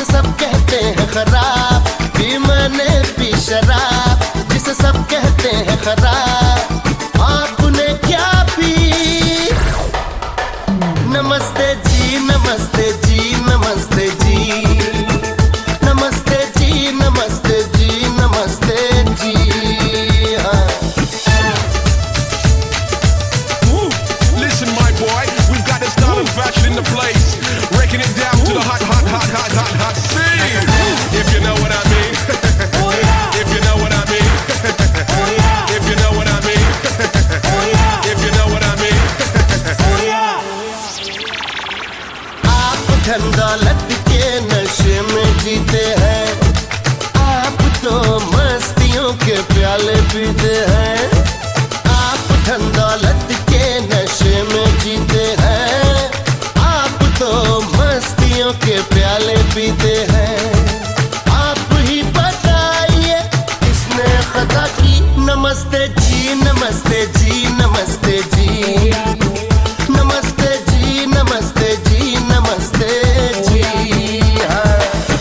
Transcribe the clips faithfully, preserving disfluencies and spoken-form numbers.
सब कहते हैं खराब, पी मैंने पी शराब जिसे सब कहते हैं खराब। आपने क्या पी? नमस्ते जी नमस्ते जी नमस्ते जी, नमस्ते जी नमस्ते जी नमस्ते जी। हाँ। Listen my boy, we've got the style and fashion in the place, breaking it down to the hot hot hot hot hot hot scene. If you know what I mean. Oh yeah. If you know what I mean. Oh yeah. If you know what I mean. Oh yeah. If you know what I mean. Oh yeah. आप धन दौलत के नशे में जीते हैं, आप तो मस्तियों के प्याले पीते हैं। आप धन दौलत के नशे में जीते हैं, आप तो मस्तियों के प्याले पीते हैं। आप ही बताइए किसने खता की? नमस्ते जी नमस्ते जी नमस्ते जी, नमस्ते जी नमस्ते जी नमस्ते जी। हाँ।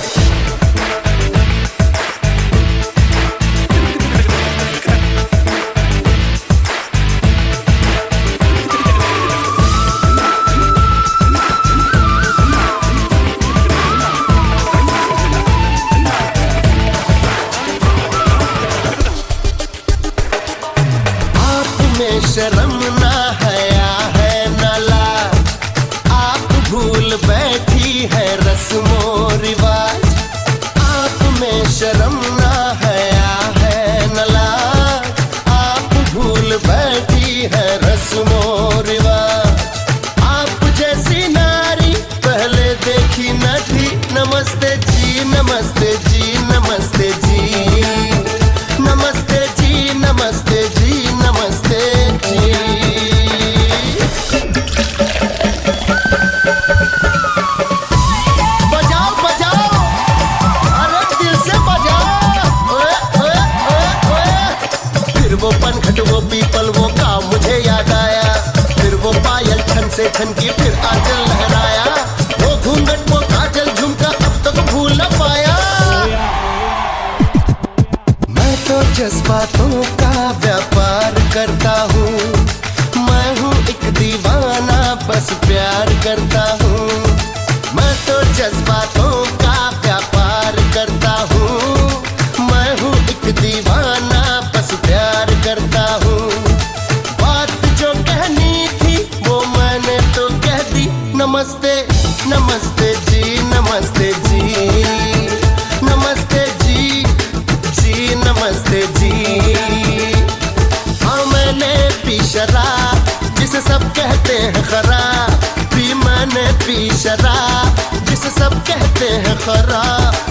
शर्म ना हया है ना लाज, आप भूल बैठी है रस्मो रिवाज। आप में शर्म ना हया है ना लाज, आप भूल बैठी है रस्मो रिवाज। आप जैसी नारी पहले देखी न थी। नमस्ते जी नमस्ते जी नमस्ते जी, नमस्ते जी नमस्ते जी नमस्ते जी। बजाओ बजाओ, अरे दिल से बजाओ। ओए ओए ओए ओए। फिर वो पनघट वो पीपल वो काम मुझे याद आया, फिर वो पायल छन से छन की फिर आंचल लहराया। वो घूंघट वो काजल झुमका अब तक भूल न पाया। मैं तो जज्बातों का व्यापार करता हूँ, मैं हूँ एक दीवाना बस प्यार करता हूँ। मैं तो जज्बातों का व्यापार करता हूँ, मैं हूँ एक दीवाना बस प्यार करता हूँ। बात जो कहनी थी वो मैंने तो कह दी। नमस्ते नमस्ते जी नमस्ते जी, नमस्ते जी जी नमस्ते जी। हाँ मैंने पी शराब जिसे सब कहते हैं खराब, पी मैंने पी शराब जिसे सब कहते हैं खराब।